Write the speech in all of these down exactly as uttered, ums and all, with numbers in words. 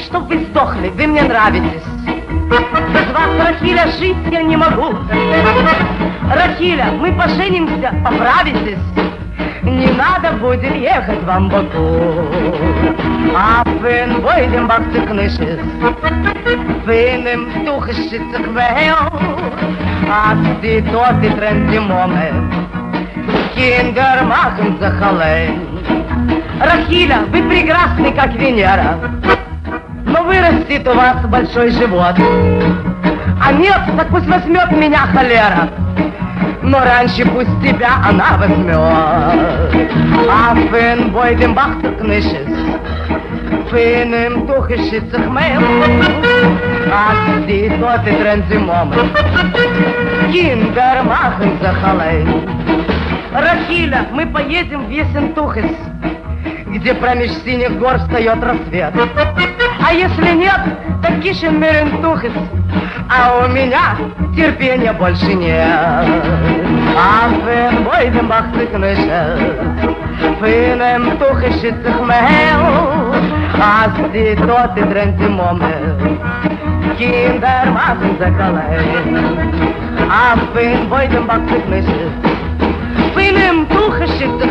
чтоб вы сдохли, вы мне нравитесь. Без вас, Рахиля, жить я не могу. Рахиля, мы поженимся, поправитесь. Не надо будет ехать вам в Баку. А фин бойдем бахты кнышес, финем тухышится квейл, а сти тоти тренди моме, киндер махен захалей. Рахиля, вы прекрасны, как Венера, но вырастет у вас большой живот. А нет, так пусть возьмет меня холера, но раньше пусть тебя она возьмет. А фин бойдем бахты кнышес, финем тухышится хмейл, а сти тоти тренди моме, киндер махен захалей. Рахиля, мы поедем в Ессентухес, где промеж синих гор встает рассвет. А если нет, так Кишинмерентухес, а у меня терпения больше нет. А фин бойдем бахты кнышес, финем тухышится хмейл, а сти тоти тренди моме, киндер махен захалей. А фин бойдем бахты кнышес, финем тухышится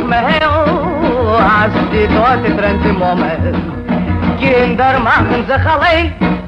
хмейл, а сти тоти тренди моме, киндер махен захалей.